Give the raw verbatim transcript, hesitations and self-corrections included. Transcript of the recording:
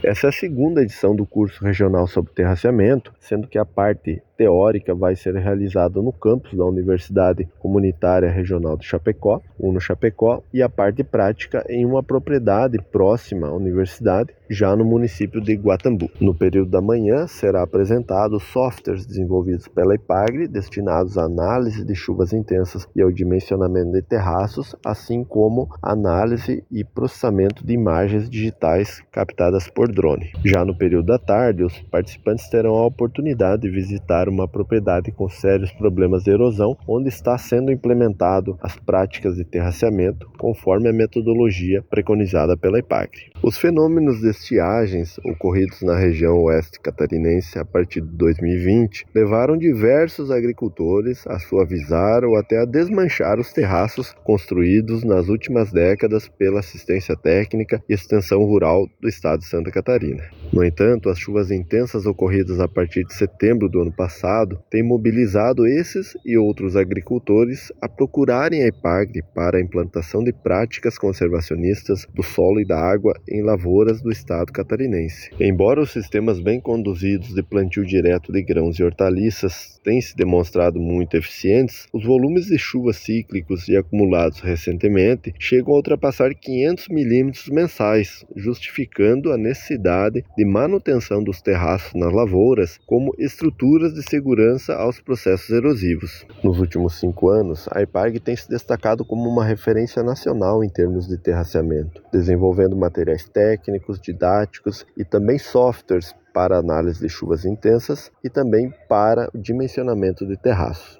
Essa é a segunda edição do curso regional sobre terraceamento, sendo que a parte teórica vai ser realizada no campus da Universidade Comunitária Regional de Chapecó, UNO Chapecó, e a parte prática em uma propriedade próxima à universidade, já no município de Guatambu. No período da manhã será apresentado softwares desenvolvidos pela IPAGRE destinados à análise de chuvas intensas e ao dimensionamento de terraços, assim como análise e processamento de imagens digitais captadas por drone. Já no período da tarde, os participantes terão a oportunidade de visitar uma propriedade com sérios problemas de erosão, onde está sendo implementado as práticas de terraceamento conforme a metodologia preconizada pela IPAGRE. Os fenômenos de estiagens ocorridos na região oeste catarinense a partir de dois mil e vinte levaram diversos agricultores a suavizar ou até a desmanchar os terraços construídos nas últimas décadas pela assistência técnica e extensão rural do estado de Santa Catarina. No entanto, as chuvas intensas ocorridas a partir de setembro do ano passado têm mobilizado esses e outros agricultores a procurarem a IPAGRE para a implantação de práticas conservacionistas do solo e da água em lavouras do estado catarinense. Embora os sistemas bem conduzidos de plantio direto de grãos e hortaliças tenham se demonstrado muito eficientes, os volumes de chuvas cíclicos e acumulados recentemente chegam a ultrapassar quinhentos milímetros mensais, justificando a necessidade de manutenção dos terraços nas lavouras como estruturas de segurança aos processos erosivos. Nos últimos cinco anos, a IPAGRE tem se destacado como uma referência nacional em termos de terraceamento, desenvolvendo materiais técnicos, didáticos e também softwares para análise de chuvas intensas e também para o dimensionamento de terraços.